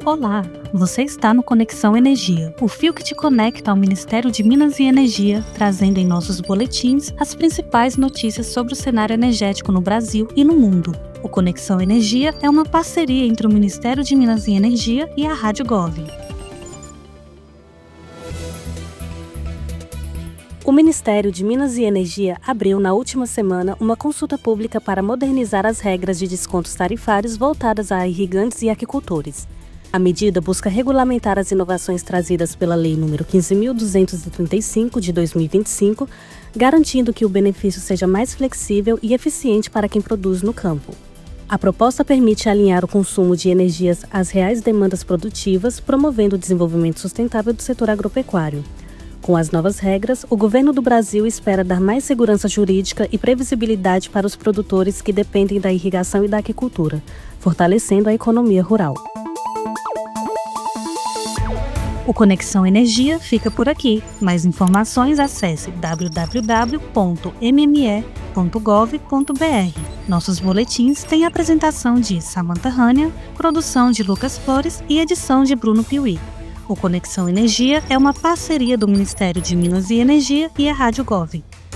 Olá, você está no Conexão Energia, o fio que te conecta ao Ministério de Minas e Energia, trazendo em nossos boletins as principais notícias sobre o cenário energético no Brasil e no mundo. O Conexão Energia é uma parceria entre o Ministério de Minas e Energia e a Rádio Gov. O Ministério de Minas e Energia abriu na última semana uma consulta pública para modernizar as regras de descontos tarifários voltadas a irrigantes e aquicultores. A medida busca regulamentar as inovações trazidas pela Lei nº 15.235, de 2025, garantindo que o benefício seja mais flexível e eficiente para quem produz no campo. A proposta permite alinhar o consumo de energias às reais demandas produtivas, promovendo o desenvolvimento sustentável do setor agropecuário. Com as novas regras, o governo do Brasil espera dar mais segurança jurídica e previsibilidade para os produtores que dependem da irrigação e da aquicultura, fortalecendo a economia rural. O Conexão Energia fica por aqui. Mais informações, acesse www.mme.gov.br. Nossos boletins têm apresentação de Samantha Hania, produção de Lucas Flores e edição de Bruno Piuí. O Conexão Energia é uma parceria do Ministério de Minas e Energia e a Rádio Gov.